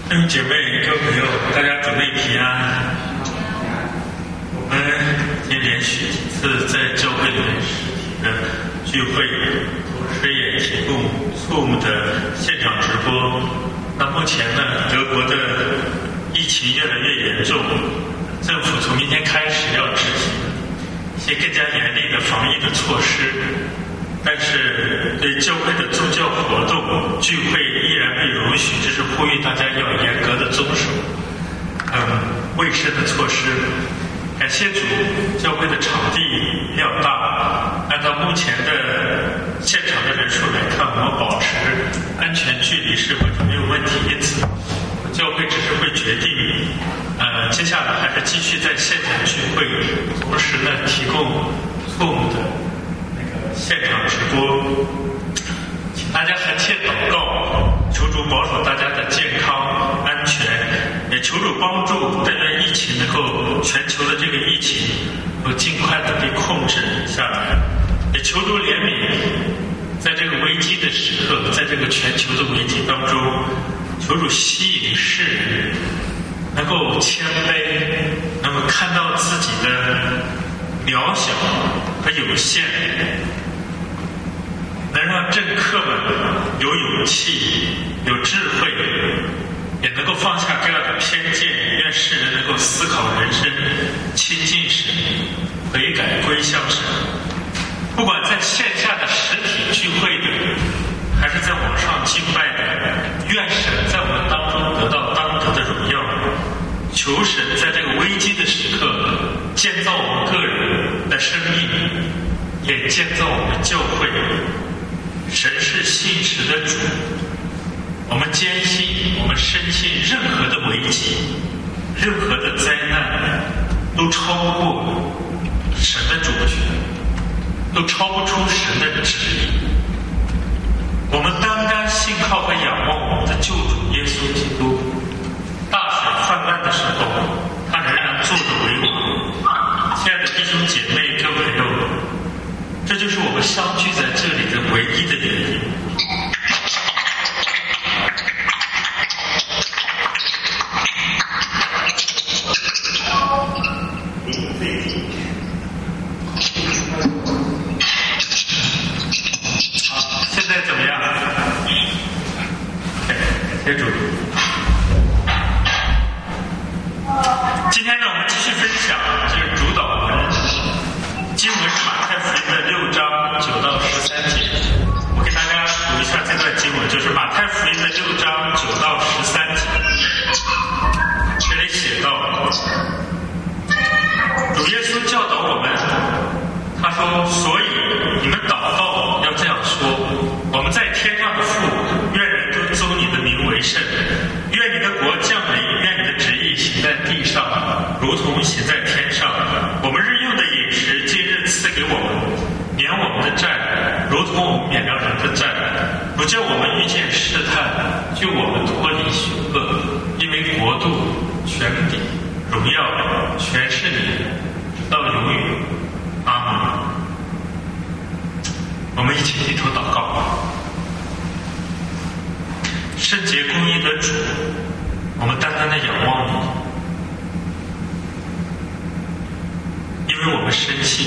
弟兄姐妹、各位朋友，大家主内平安。我们已经连续几次在教会里面实体的聚会，同时也提供Zoom的现场直播。那目前呢，德国的疫情越来越严重，政府从明天开始要执行一些更加严厉的防疫的措施。但是对教会的宗教活动聚会依然被容许，这是呼吁大家要严格的遵守卫生的措施。感谢主，教会的场地比较大，按照目前的现场的人数来看，我们保持安全距离是完全没有问题。因此教会只是会决定接下来还是继续在现场聚会，同时呢提供Zoom的现场直播，请大家恳切祷告，求主保守大家的健康安全，也求主帮助这段疫情能够全球的这个疫情能够尽快的被控制下来，也求主怜悯，在这个危机的时刻，在这个全球的危机当中，求主吸引世人能够谦卑，能够看到自己的渺小和有限，能让政客们有勇气、有智慧，也能够放下这样的偏见，愿世人能够思考人生，亲近神，悔改归向神。不管在线下的实体聚会的，还是在网上敬拜的，愿神在我们当中得到当得的荣耀。求神在这个危机的时刻建造我们个人的生命，也建造我们教会。神是信实的主，我们坚信，我们深信任何的危机，任何的灾难都超不过神的主权，都超不出神的旨意。我们单单信靠和仰望我们的救主耶稣基督，大水泛滥的时候，他仍然坐着为王。亲爱的弟兄姐妹、各位朋友，这就是我们相聚在这里的唯一的原因。好，现在怎么样？感谢主。今天呢，我们继续分享这个主导文经文是马太福音的6章9到13节。我给大家读一下这段经文，就是马太福音的6章9到13节。这里写道：主耶稣教导我们，他说：所以你们祷告要这样说，我们在天上的父，愿人都尊你的名为圣，愿你的国降临，愿你的旨意行在地上，如同行在天上。我们日用的饮食今日赐给我们，免我们的债，如同我们免了人的债，不叫我们遇见试探，救我们脱离凶恶。因为国度、权柄、荣耀全是你的，直到永远。阿门。我们一起低头祷告。圣洁公义的主，我们单单的仰望你，因为我们深信，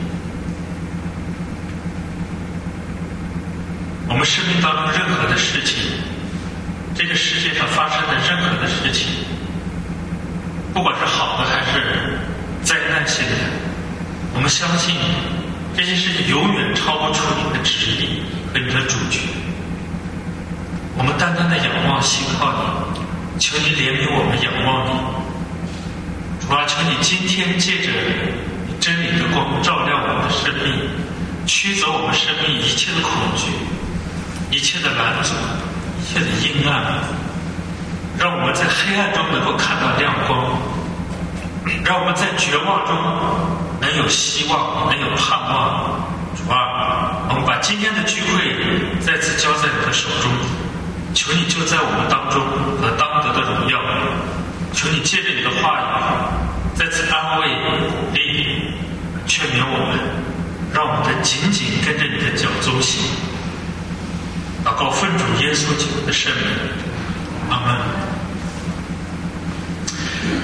我们生命当中任何的事情，这个世界上发生的任何的事情，不管是好的还是灾难性的，我们相信这些事情永远超不出你的旨意和你的主权。我们单单的仰望信靠你，求你怜悯我们仰望你。主啊，求你今天借着你真理的光照亮我们的生命，驱走我们生命一切的恐惧，一切的拦阻，一切的阴暗，让我们在黑暗中能够看到亮光，让我们在绝望中能有希望，能有盼望。主啊，我们把今天的聚会再次交在你的手中，求你就在我们当中和当得的荣耀，求你借着你的话语再次安慰、鼓励、劝勉我们，让我们紧紧跟着你的脚踪行。祷告奉主耶稣基督的圣名，阿门。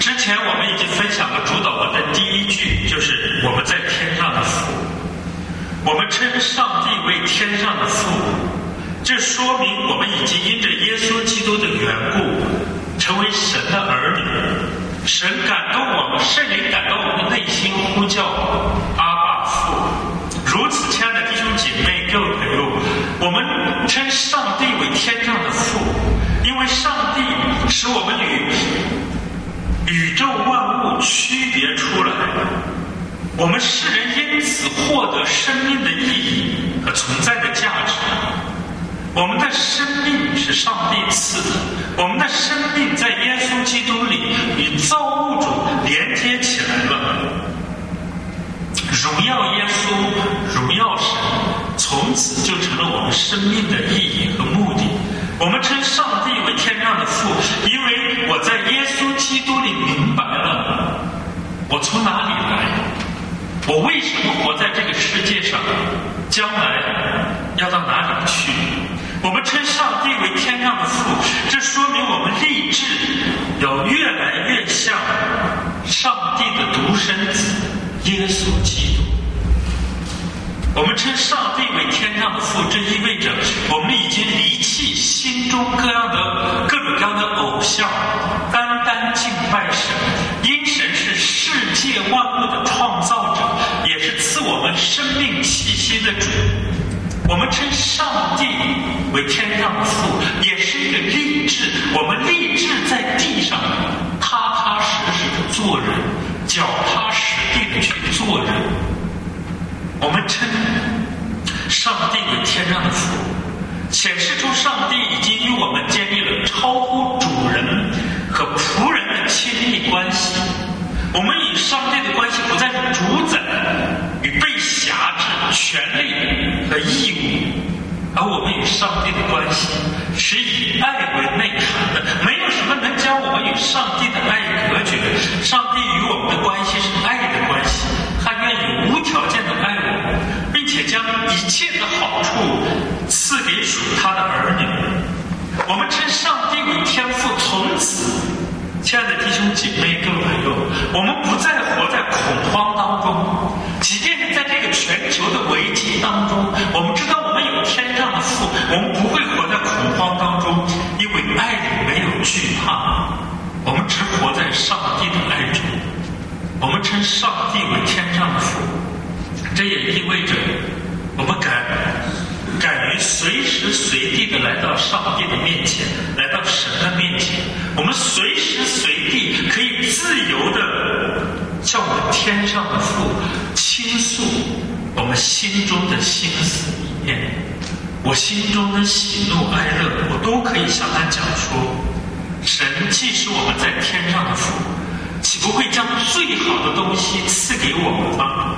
之前我们已经分享了主导文的第一句，就是我们在天上的父。我们称上帝为天上的父，这说明我们已经因着耶稣基督的缘故，成为神的儿女。神感动我们，圣灵感动我们的内心，呼叫阿爸父。如此，亲爱的弟兄姐妹、各位朋友，我们称上帝为天上的父，因为上帝使我们与宇宙万物区别出来，我们世人因此获得生命的意义和存在的价值。我们的生命是上帝赐的，我们的生命在耶稣基督里与造物主连接起来了。荣耀耶稣，荣耀神，从此就成了我们生命的意义和目的。我们称上帝为天上的父，因为我在耶稣基督里明白了我从哪里来，我为什么活在这个世界上，将来要到哪里去。我们称上帝为天上的父，这说明我们立志要越来越像上帝的独生子耶稣基督。我们称上帝为天上的父，这意味着我们已经离弃心中各种各样的偶像，单单敬拜神。因神是世界万物的创造者，也是赐我们生命气息的主。我们称上帝为天上的父，也是一个立志，我们立志在地上踏踏实实的做人，脚踏实地的去做人。我们称上帝为天上的父，显示出上帝已经与我们建立了超乎主人和仆人的亲密关系。我们与上帝的关系不再是主宰与被辖制、权利和义务，而我们与上帝的关系是以爱为内涵的。没有什么能将我们与上帝的爱隔绝。上帝与我们的关系是爱的关系，他愿意无条件的爱我们，并且将一切的好处赐给属他的儿女。我们称上帝为天父，从此，亲爱的弟兄姐妹、各位朋友，我们不再活在恐慌当中。即便是在这个全球的危机当中，我们知道我们有天上的父，我们不会活在恐慌当中，因为爱里没有惧怕，我们只活在上帝的爱中。我们称上帝为天上的父，这也意味着我们敢于随时随地的来到上帝的面前，来到神的面前。我们随时随地可以自由的向我们天上的父倾诉我们心中的心思意念，我心中的喜怒哀乐，我都可以向他讲说。神既是我们在天上的父，岂不会将最好的东西赐给我们吗？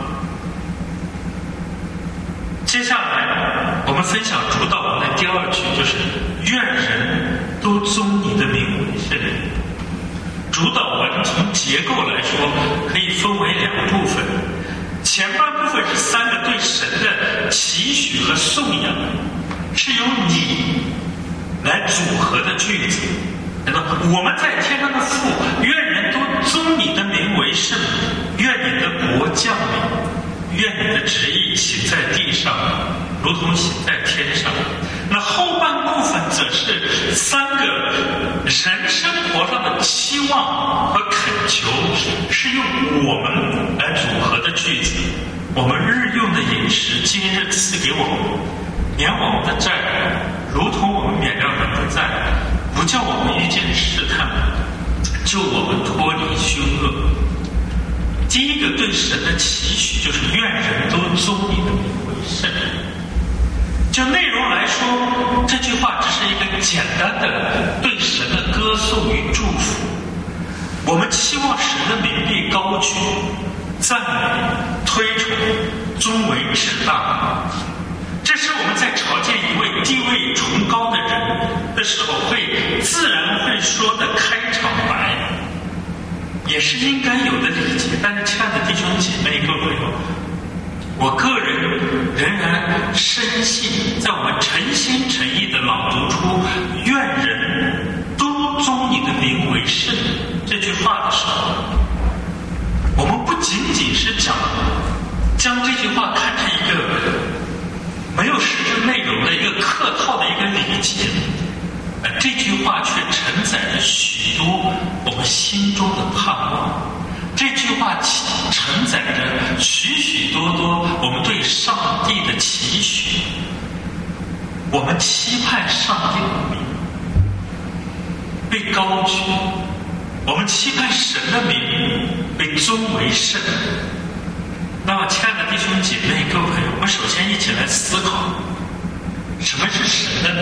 接下来我们分享主导文的第二句，就是愿人都宗你的名为圣。主导文从结构来说可以分为两部分，前半部分是三个对神的期许和颂扬，是由你来组合的句子。我们在天上的父，愿人都宗你的名为圣，愿你的国降临，愿你的旨意行在地上，如同行在天上。那后半部分则是三个人生活上的期望和恳求，是用我们来组合的句子。我们日用的饮食，今日赐给我们，免我们的债，如同我们免了人的债，不叫我们遇见试探，救我们脱离凶恶。第一个对神的期许就是愿人都宗你的名为圣。就内容来说，这句话只是一个简单的对神的歌颂与祝福。我们期望神的名被高举、赞美、推崇、尊为至大。这是我们在朝见一位地位崇高的人的时候自然会说的开场白，也是应该有的礼节。但是亲爱的弟兄姐妹、各位朋友，我个人仍然深信，在我们诚心诚意的朗读出愿人都宗你的名为圣这句话的时候， 客套的一个礼节，这句话却承载着许多我们心中的盼望，这句话承载着许许多多我们对上帝的期许。我们期盼上帝的名被高举，我们期盼神的名被尊为圣。那么亲爱的弟兄姐妹各位朋友，我们首先一起来思考，什么是神的名？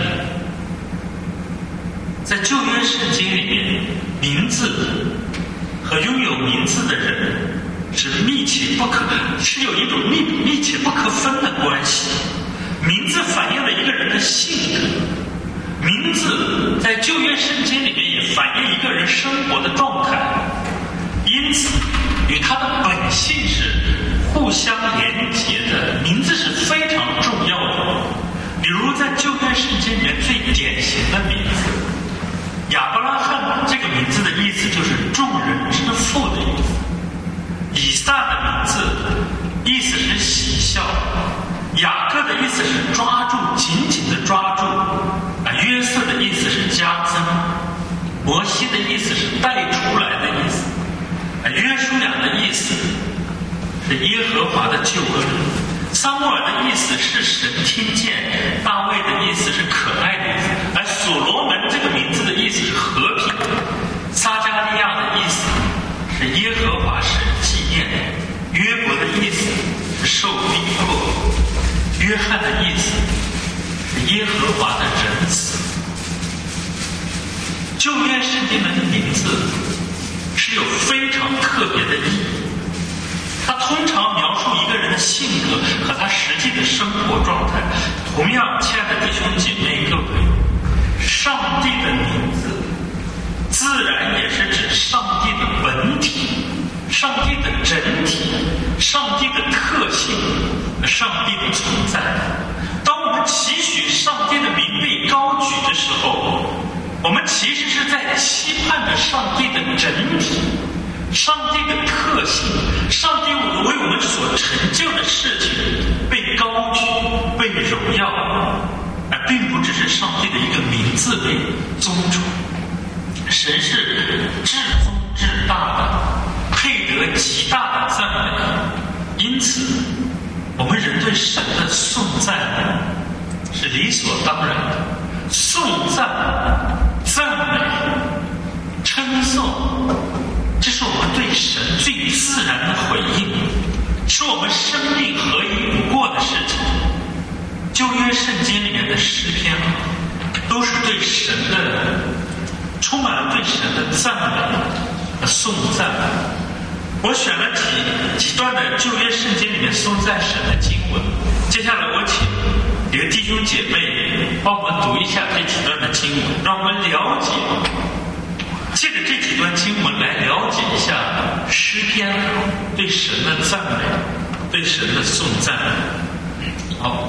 在旧约圣经里面，名字和拥有名字的人是有一种密切不可分的关系。名字反映了一个人的性格，名字在旧约圣经里面也反映一个人生活的状态，因此与他的本性是互相连结的。名字是非常重要的。比如在旧约圣经里面最典型的名字亚伯拉罕，这个名字的意思就是众人之父的意思。以撒的名字意思是喜笑，雅各的意思是抓住，紧紧的抓住。约瑟的意思是加增，摩西的意思是带出来的意思，约书亚的意思是耶和华的救恩，撒母耳的意思是神听见，大卫的意思是可爱的意思，而所罗门这个名字的意思是和平，撒加利亚的意思是耶和华神纪念，约伯的意思是受逼迫，约翰的意思是耶和华的仁慈。旧约圣经的名字是有非常特别的意义，它通常描述一个人的性格和他实际的生活状态。同样，亲爱的弟兄姐妹各位，上帝的名字自然也是指上帝的本体，上帝的整体，上帝的特性，上帝的存在。当我们期许上帝的名被高举的时候，我们其实是在期盼着上帝的整体，上帝的特性，上帝为我们所成就的事情被高举，被荣耀，而并不只是上帝的一个名字被尊崇。神是至尊至大的，配得极大的赞美。因此我们人对神的颂赞是理所当然的。颂赞、赞美、称颂，这是我们对神最自然的回应，是我们生命合一不过的事情。旧约圣经里面的诗篇都是对神的充满了对神的赞美和颂赞。我选了几段的旧约圣经里面颂赞神的经文，接下来我请几个弟兄姐妹帮我们读一下这几段的经文，让我们了解，借着这几段经文来了解一下诗篇对神的赞美，对神的颂赞。好，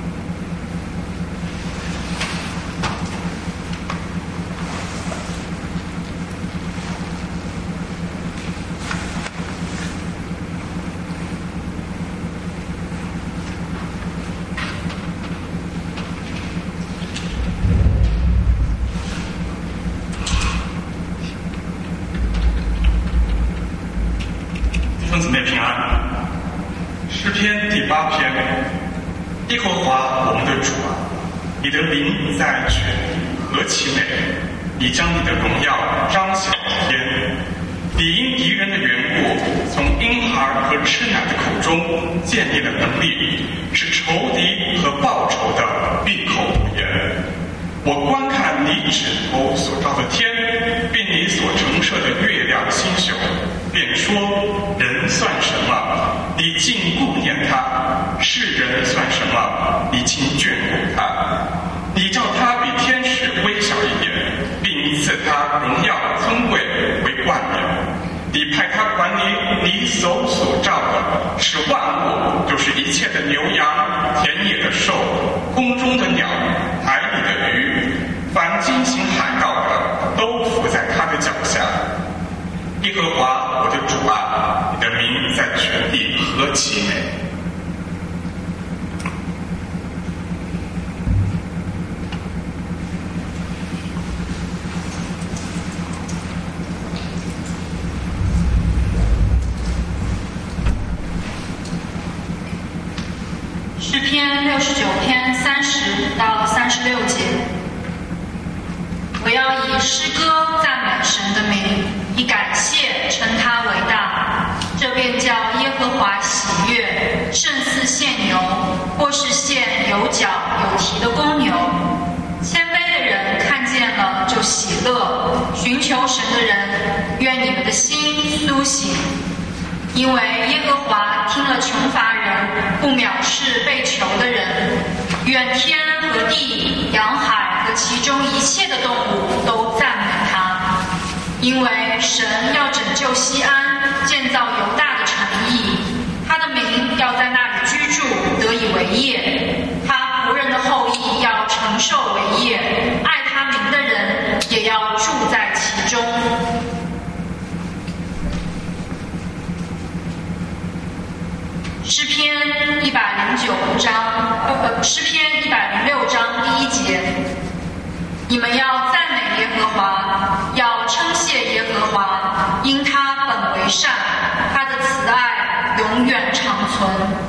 诗篇第8篇，耶和华我们的主啊，你的名在全地何其美！你将你的荣耀彰显天。你因敌人的缘故，从婴孩和吃奶的口中建立了能力，使仇敌和报仇的闭口不言。我观看你指头所照的天，并你所陈设的月亮星宿，便说：人算什么？你竟顾念他；世人算什么？你竟眷顾他。你叫他比天使微小一点，并赐他荣耀尊贵为冠冕。你派他管理你手所造的，使万物，就是一切的牛羊、田野的兽、空中的鸟、海里的鱼，凡经行海道的，都伏在他的脚下。耶和华我的主啊，你的名在全地何其美！ 蹄的公牛。谦卑的人看见了就喜乐，寻求神的人，愿你们的心苏醒。因为耶和华听了穷乏人，不藐视被囚的人。愿天和地、洋海和其中一切的动物都赞美他。因为神要拯救西安，建造犹大的城邑，他的名要在那里居住，得以为业。他仆人的后裔要承受为业，爱他名的人也要住在其中。诗篇106章第1节，你们要赞美耶和华，要称谢耶和华，因他本为善，他的慈爱永远长存。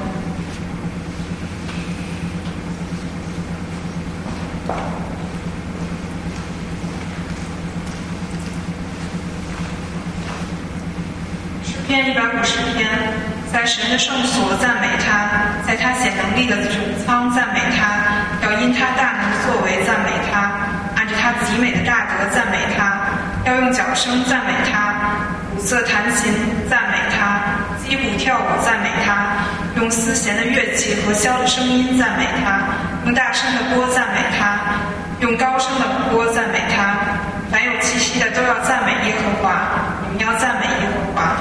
诗篇150篇，在神的圣所赞美他，在他显能力的主仓赞美他，要因他大能的作为赞美他，按着他极美的大德赞美他，要用角声赞美他，鼓瑟弹琴赞美他，击鼓跳舞赞美他，用丝弦的乐器和箫的声音赞美他，用大声的波赞美他，用高声的波赞美他。凡有气息的都要赞美耶和华，你们要赞美耶和华。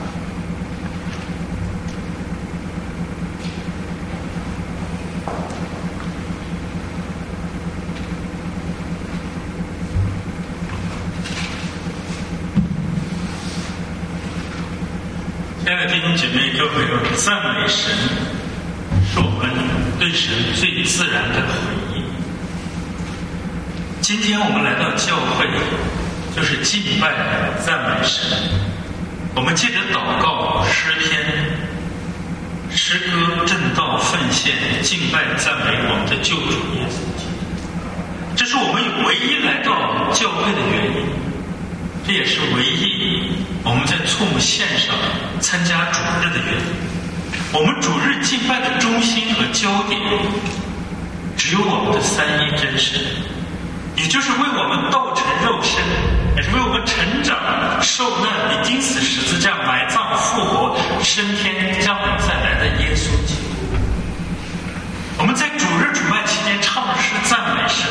亲爱的弟兄姐妹、各位朋友，赞美神是我们对神最自然的回应。今天我们来到教会，就是敬拜、赞美神。我们借着祷告、诗篇、诗歌、正道、奉献、敬拜、赞美我们的救主耶稣基督。这是我们唯一来到教会的原因，这也是唯一我们在错目线上参加主日的原因。我们主日敬拜的中心和焦点，只有我们的三一真神，也就是为我们道成肉身，也是为我们成长、受难、被钉死十字架、埋葬、复活、升天、将来再来的耶稣基督。我们在主日主拜期间唱诗赞美神。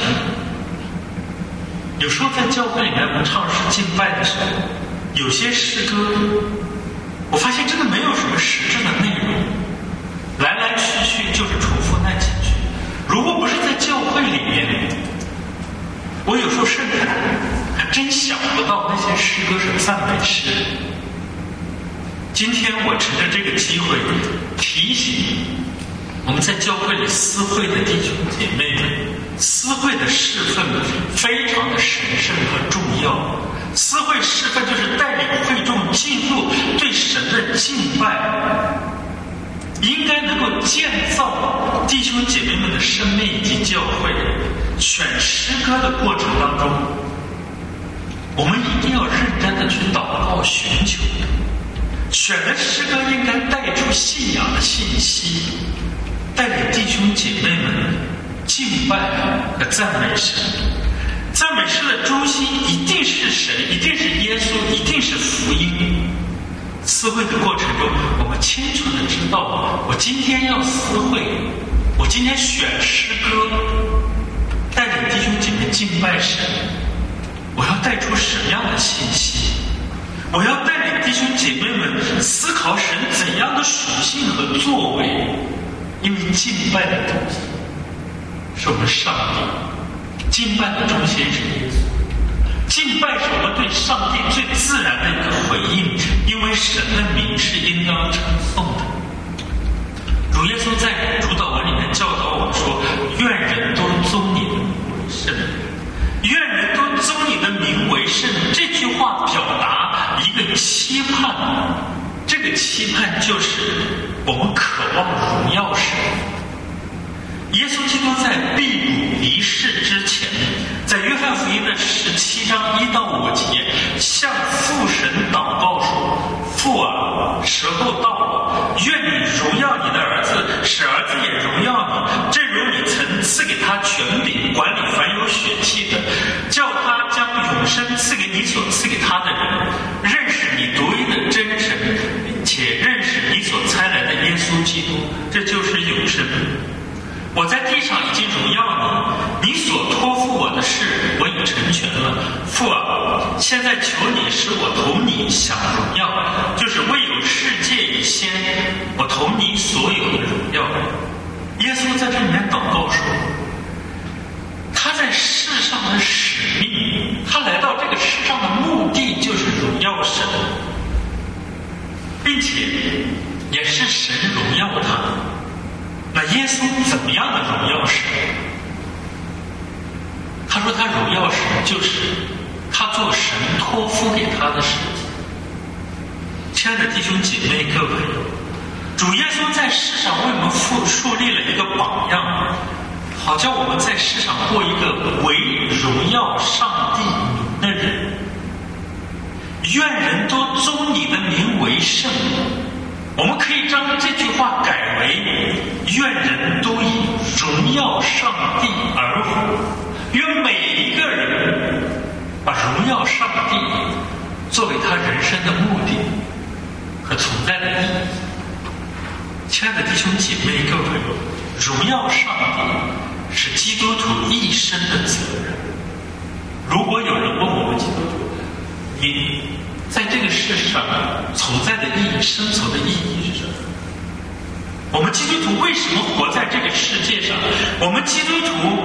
有时候在教会里面我们唱诗敬拜的时候，有些诗歌我发现真的没有什么实质的内容，来来去去就是重复那几句。如果不是在教会里面，我有时候甚至还真想不到那些诗歌是赞美诗。今天我趁着这个机会提醒我们在教会里私会的弟兄姐妹们，私会的侍奉非常的神圣和重要。私会侍奉就是带领会众进入对神的敬拜，应该能够建造弟兄姐妹们的生命以及教会。选诗歌的过程当中，我们一定要认真的去祷告寻求，选的诗歌应该带出信仰的信息，带领弟兄姐妹们敬拜和赞美神。赞美诗的中心一定是神，一定是耶稣，一定是福音。私会的过程中，我们清楚的知道，我今天要私会，我今天选诗歌，带领弟兄姐妹敬拜神，我要带出什么样的信息？我要带领弟兄姐妹们思考神怎样的属性和作为。因为敬拜的中心是我们上帝，敬拜的中心是耶稣，敬拜是我们对上帝最自然的一个回应，因为神的名是应当称颂的。主耶稣在主祷文里面教导我们说，愿人都宗你的名为圣，愿人都宗你的名为圣。这句话表达一个期盼，这个期盼就是我们渴望荣耀神。耶稣基督在被掳离世之前，在约翰福音的17章1到5节，向父神祷告说：父啊，时候到了，愿你荣耀你的儿子，使儿子也荣耀你，正如你曾赐给给他权柄管理凡有血气的，叫他将永生赐给你所赐给他的人，认识你独一的真神，且认识你所差来的耶稣基督，这就是永生。我在地上已经荣耀你，你所托付我的事我已成全了。父啊，现在求你使我同你享荣耀，就是未有世界以先，我同你所有的荣耀。耶稣在这里面祷告说，他在世上的使命，他来到这个世上的目的就是荣耀神，并且也是神荣耀他。那耶稣怎么样的荣耀神？他说他荣耀神就是他做神托付给他的事情。亲爱的弟兄姐妹各位朋友，主耶稣在世上为我们树立了一个榜样，好叫我们在世上过一个为荣耀上帝名的人。愿人都尊你的名为圣。我们可以将这句话改为愿人都以荣耀上帝而活，愿每一个人把荣耀上帝作为他人生的目的和存在的意义。亲爱的弟兄姐妹各位朋友，荣耀上帝是基督徒一生的责任。如果有人问我们基督徒，你在这个世上存在的意义、生存的意义是什么？我们基督徒为什么活在这个世界上？我们基督徒，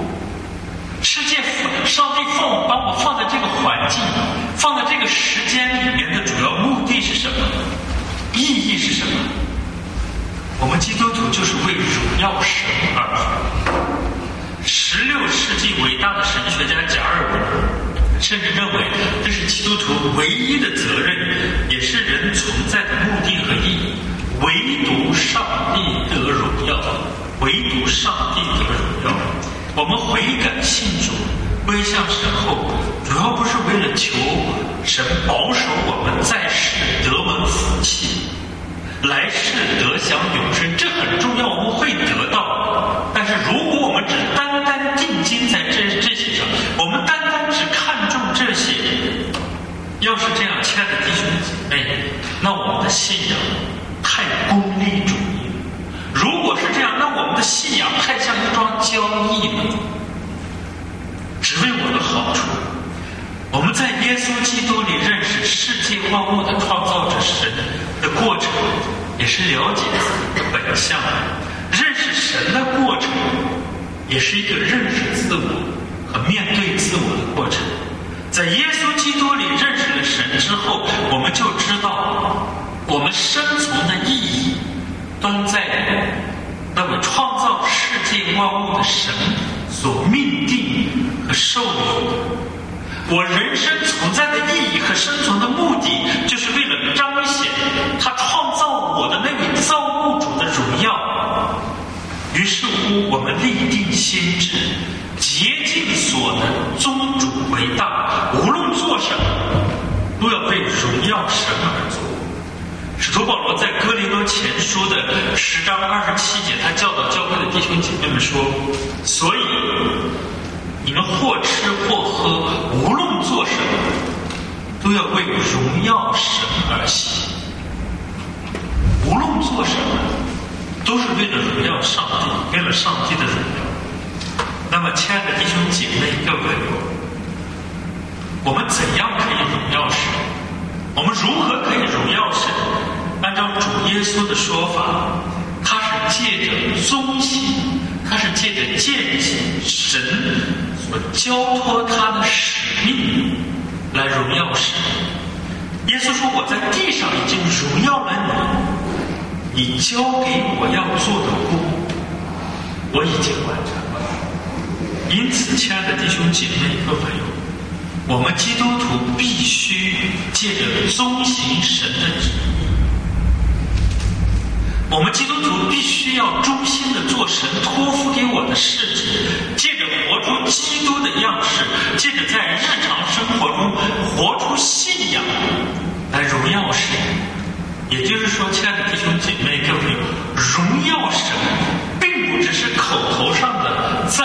上帝把我放在这个环境，放在这个时间里面的主要目的是什么？意义是什么？我们基督徒就是为荣耀神而活。16世纪伟大的神学家加尔文甚至认为，这是基督徒唯一的责任，也是人存在的目的和意义。唯独上帝得荣耀，唯独上帝得荣耀。我们悔改信主，归向神后，主要不是为了求神保守我们在世得闻福气，来世得享永生，这很重要，我们会得到。但是如果我们只单单定睛在这些上，我们单单只看重这些，要是这样，亲爱的弟兄姐妹，那我们的信仰太功利主义了。如果是这样，那我们的信仰太像一桩交易了，只为我的好处。我们在耶稣基督里认识世界万物的创造者神的过程，也是了解自己的本相。认识神的过程，也是一个认识自我和面对自我的过程。在耶稣基督里认识了神之后，我们就知道我们生存的意义端在那位创造世界万物的神所命定和授予的。我人生存在的意义和生存的目的，就是为了彰显他创造我的那位造物主的荣耀。于是乎，我们立定心志，竭尽所能，尊主为大，无论做什么，都要为荣耀神而做。使徒保罗在哥林多前书的10章27节，他教导教会的弟兄姐妹们说：所以你们或吃或喝，无论做什么，都要为荣耀神而行。无论做什么，都是为了荣耀上帝，为了上帝的荣耀。那么，亲爱的弟兄姐妹各位朋友，我们怎样可以荣耀神？我们如何可以荣耀神？按照主耶稣的说法，他是借着遵行，他是借着践行神所交托他的使命来荣耀神。耶稣说：我在地上已经荣耀了你，你交给我要做的工，我已经完成了。因此，亲爱的弟兄姐妹和朋友，我们基督徒必须借着遵行神的旨意，我们基督徒必须要忠心的做神托付给我的事情，借着活出基督的样式，借着在日常生活中活出信仰来荣耀神。也就是说，亲爱的弟兄姐妹各位，荣耀神并不只是口头上的赞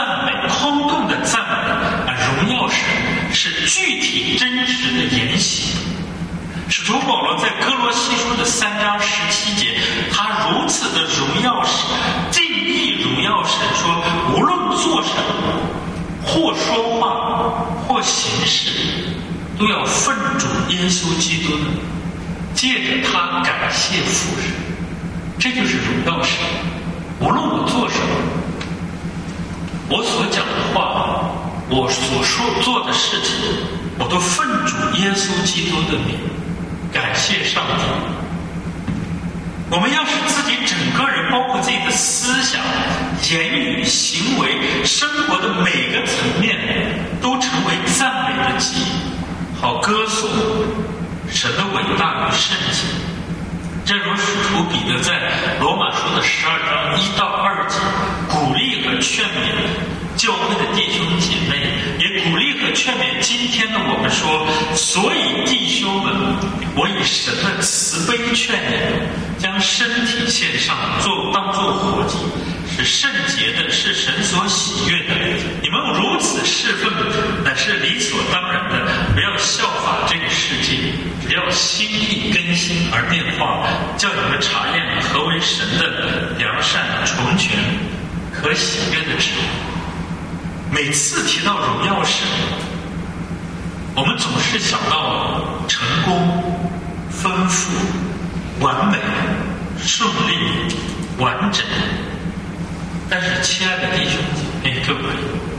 具体真实的言行。使徒保罗在哥罗西书的3章17节，他如此的荣耀神，尽意荣耀神，说无论做什么，或说话，或行事，都要奉主耶稣基督的名，借着他感谢父神。这就是荣耀神。无论我做什么，我所讲的话，我所做的事情，我都奉主耶稣基督的名感谢上帝。我们要使自己整个人，包括自己的思想、言语、行为、生活的每个层面，都成为赞美的祭，好歌颂神的伟大与圣洁。正如使徒彼得在罗马书的12章1到2节鼓励和劝勉教会的弟兄姐妹，也鼓励和劝勉今天的我们说，所以弟兄们，我以神的慈悲劝你们，将身体献上，当作活祭，是圣洁的，是神所喜悦的。你们如此侍奉，乃是理所当然的。不要效法这个世界，只要心意更新而变化，叫你们查验何为神的良善、纯全、可喜悦的旨意。每次提到荣耀神，我们总是想到成功、丰富、完美、顺利、完整。但是亲爱的弟兄姐妹各位，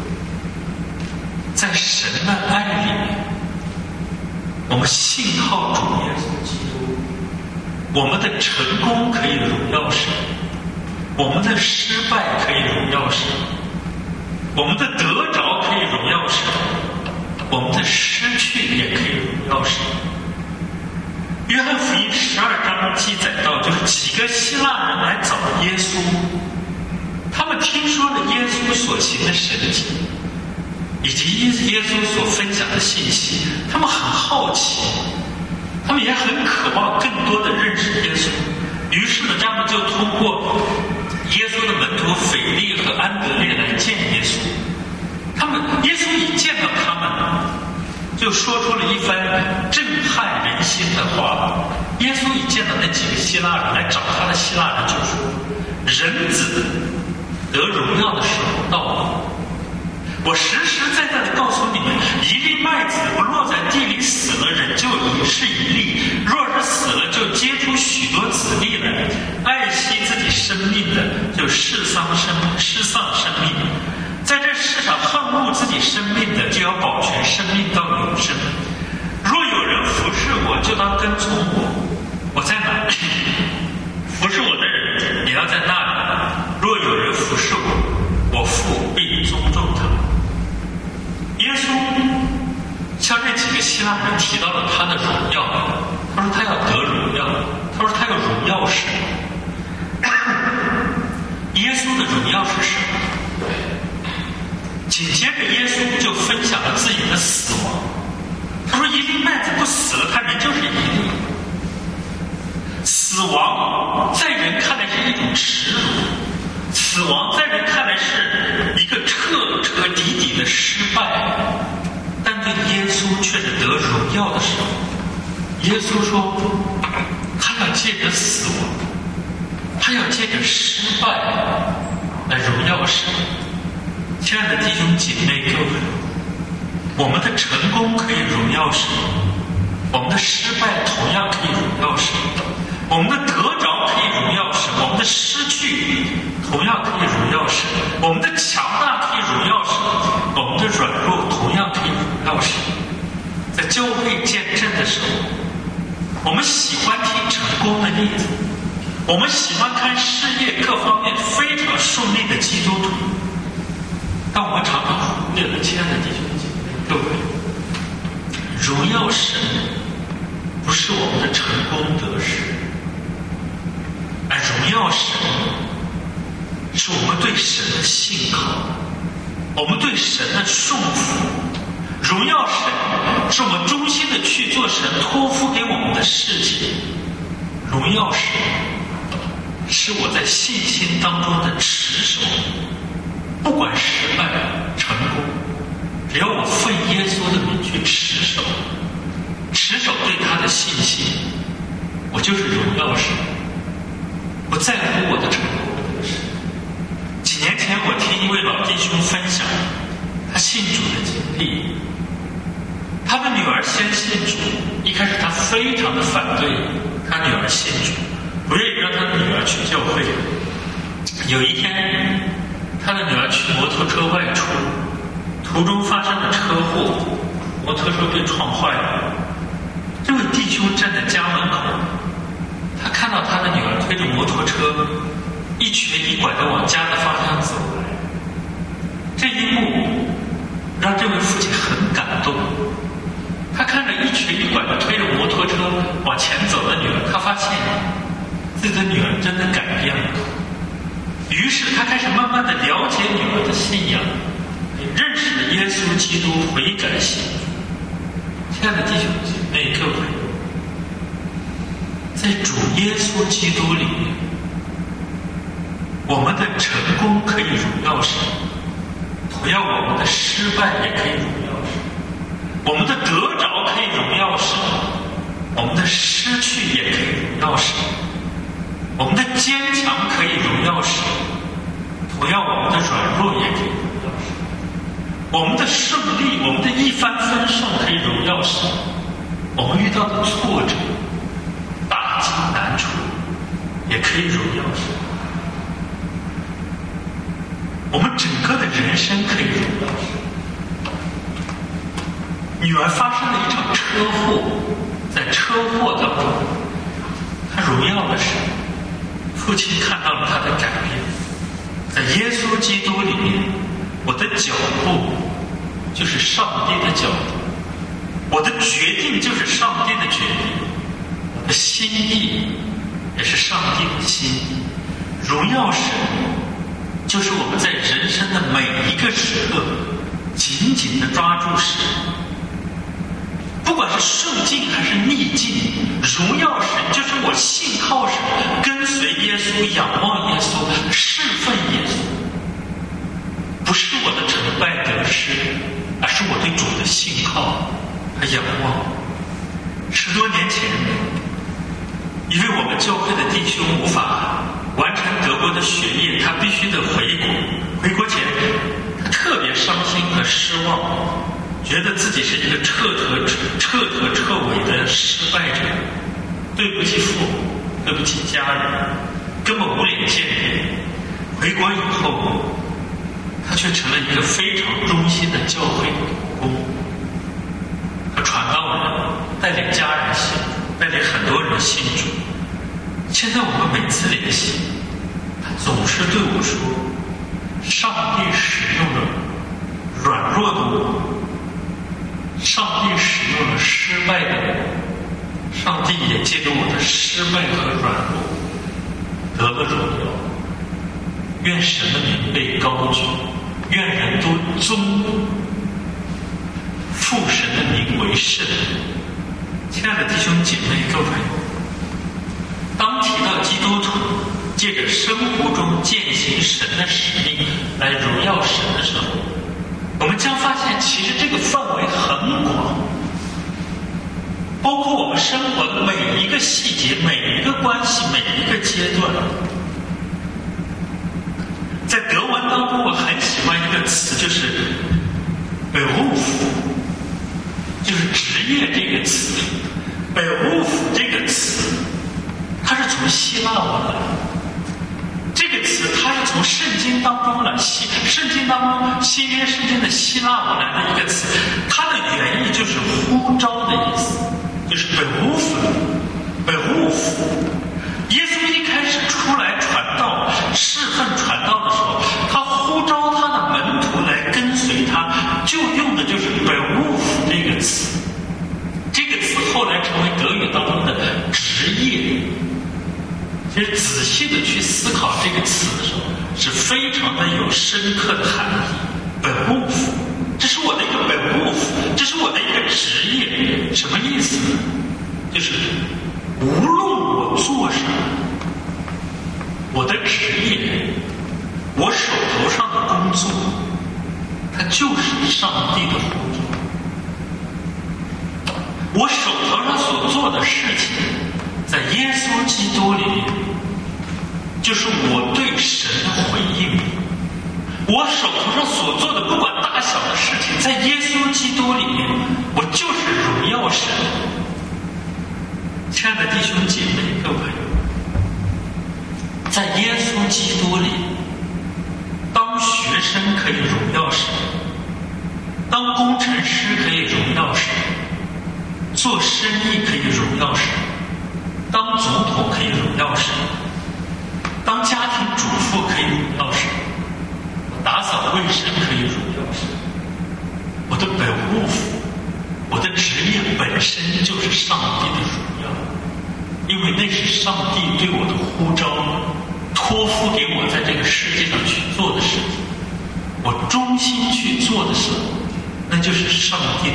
在神的爱里面，我们信靠主耶稣基督，我们的成功可以荣耀神，我们的失败可以荣耀神，我们的得着可以荣耀神，我们的失去也可以荣耀神。约翰福音12章记载到，就是几个希腊人来找耶稣，他们听说了耶稣所行的神迹，以及耶稣所分享的信息，他们很好奇，他们也很渴望更多的认识耶稣。于是呢，他们就通过耶稣的门徒腓力和安德烈来见耶稣。耶稣一见到他们，就说出了一番震撼人心的话。耶稣一见到那几个希腊人来找他的希腊人，就说：“人子得荣耀的时候到了。我实实在在的告诉你们，一粒麦子不落在地里死了，人就已是一粒；若是死了，就结出许多子粒来。爱惜自己生命的，就失丧生命；在这世上恨恶自己生命的，就要保全生命到永生。若有人服侍我，就当跟从我。我在哪里，服侍我的人也要在那里。若有人服侍我，我父必尊重他。”耶稣向这几个希腊人提到了他的荣耀，他说他要得荣耀，他说他要荣耀神。耶稣的荣耀是什么？紧接着耶稣就分享了自己的死亡。他说一粒麦子不死了，它仍就是一粒。死亡在人看来是一种耻辱，死亡在人看来是一个彻彻底底的失败，但对耶稣却是得荣耀的时候。耶稣说他要借着死亡，他要借着失败来荣耀神。亲爱的弟兄姐妹各位，我们的成功可以荣耀神，我们的失败同样可以荣耀神，我们的得着可以荣耀神，我们的失去同样可以荣耀神，我们的强大可以荣耀神，我们的软弱同样可以荣耀神。在教会见证的时候，我们喜欢听成功的例子，我们喜欢看事业各方面非常顺利的基督徒，但我们常常忽略了，亲爱的弟兄姐妹各位，荣耀神不是我们的成功得失，而荣耀神是我们对神的信靠，我们对神的顺服。荣耀神是我们忠心的去做神托付给我们的事情。荣耀神是我在信心当中的持守，不管失败成功，只要我奉耶稣的名去持就是荣耀神，不在乎我的成功得失。几年前我听一位老弟兄分享他信主的经历，他的女儿先信主，一开始他非常的反对他女儿信主，不愿意让他的女儿去教会。有一天，他的女儿去摩托车外出，途中发生了车祸，摩托车被撞坏了。这位弟兄站在家门口，他看到他的女儿推着摩托车一瘸一拐地往家的方向走来，这一幕让这位父亲很感动。他看着一瘸一拐地推着摩托车往前走的女儿，他发现自己的女儿真的改变了。于是他开始慢慢地了解女儿的信仰，认识了耶稣基督，悔改信主。亲爱的弟兄姐妹各位，在主耶稣基督里面，我们的成功可以荣耀神，同样我们的失败也可以荣耀神，我们的得着可以荣耀神，我们的失去也可以荣耀神，我们的坚强可以荣耀神，同样我们的软弱也可以荣耀神，我们的胜利，我们的一帆风顺可以荣耀神，我们遇到的挫折、打击、难处也可以荣耀神，我们整个的人生可以荣耀神。女儿发生了一场车祸，在车祸当中，她荣耀了神。父亲看到了她的改变，在耶稣基督里面，我的脚步就是上帝的脚步，我的决定就是上帝的决定，我的心意也是上帝的心意。荣耀神就是我们在人生的每一个时刻紧紧地抓住神，不管是顺境还是逆境，荣耀神就是我信靠神，跟随耶稣，仰望耶稣，侍奉耶稣，不是我的成败得失，而是我对主的信靠和仰望。10多年前，一位我们教会的弟兄无法完成德国的学业，他必须得回国。回国前，他特别伤心和失望，觉得自己是一个彻头彻尾的失败者，对不起父母，对不起家人，根本无脸见人。回国以后，他却成了一个非常忠心的教会工，他传道人，带领家人信主，带领很多人信主。现在我们每次联系，他总是对我说，上帝使用了软弱的我，上帝使用了失败的我，上帝也借着我的失败和软弱得了荣耀。愿神的名被高举，愿人都尊父神的名为圣。亲爱的弟兄姐妹各位，当提到基督徒借着生活中践行神的使命来荣耀神的时候，我们将发现其实这个范围很广，包括我们生活的每一个细节、每一个关系、每一个阶段。在德文当中，我很喜欢一个词，就是 Beruf， 就是职业这个词。Beruf 这个词，它是从希腊文来的。这个词它是从圣经当中来，圣经当中新约圣经的希腊文来的一个词，它的原意就是呼召的意思，就是 Beruf。耶稣一开始出来传道、侍奉传道的时候，他呼召他的门徒来跟随他，就用的就是 Beruf 这个词。这个词后来成为德语当中的职业。其实仔细的去思考这个词的时候，是非常的有深刻的含义。Beruf， 这是我的一个 Beruf， 这是我的一个职业。什么意思呢？就是无论我做什么，我的职业，我手头上的工作，它就是上帝的呼召。我手头上所做的事情， 在耶稣基督里面，就是我对神的回应。我手头上所做的，不管大小的事情，在耶稣基督里面，我就是荣耀神。亲爱的弟兄姐妹、各位朋友，在耶稣基督里，当学生可以荣耀神，当工程师可以荣耀神，做生意可以荣耀神，当总统可以荣耀神，当家庭主妇可以荣耀神，打扫卫生可以荣耀神。我的本务服，我的职业本身就是上帝的荣耀，因为那是上帝对我的呼召，托付给我在这个世界上去做的事情。我衷心去做的时候，那就是上帝的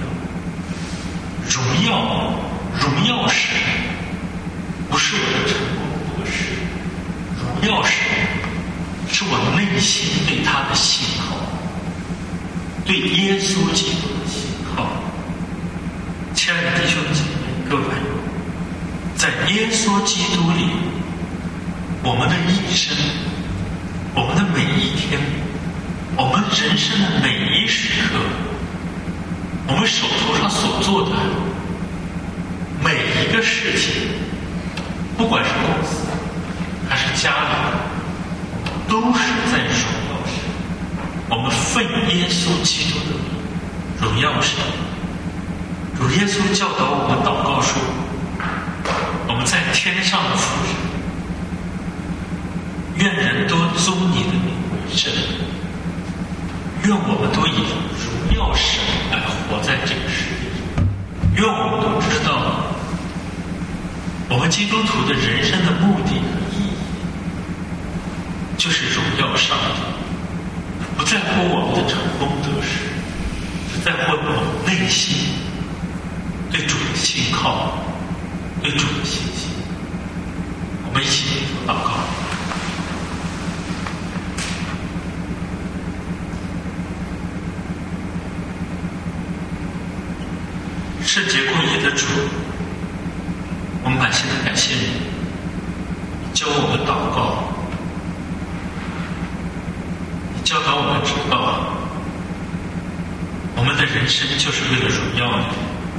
荣耀。荣耀神，不是我的成功得失，荣耀神是我内心对他的信靠，对耶稣基督的信靠。亲爱的弟兄姐妹、各位朋友，在耶稣基督里，我们的一生，我们的每一天，我们人生的每一时刻，我们手头上所做的每一个事情，不管是公司还是家里，都是在荣耀神。我们奉耶稣基督的名荣耀神。主耶稣教导我们祷告说，我们在天上的父神，愿人都尊你的名为圣，愿我们都以荣耀神来活在这个世界上。愿我们都知道，我们基督徒的人生的目的和意义，就是荣耀上帝，不在乎我们的成功得失，只在乎我们内心对主的信靠，对主的信心。我们一起祷告。圣洁公义的主，我们满心的感谢你，教我们祷告，你教导我们知道，我们的人生就是为了荣耀你。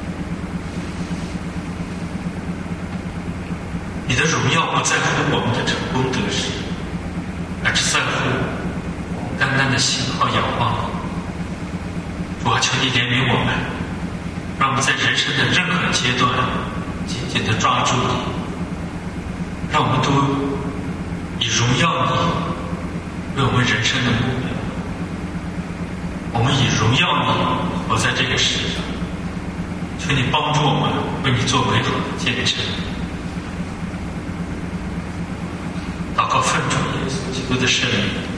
你的荣耀不在乎我们的成功得失，而是在乎我们单单的信靠仰望你。主啊，求你怜悯我们，让我们在人生的任何阶段紧紧地抓住你，让我们都以荣耀你为我们人生的目标，我们以荣耀你活在这个世上。求你帮助我们为你做美好的见证。祷告奉主耶稣基督的圣名。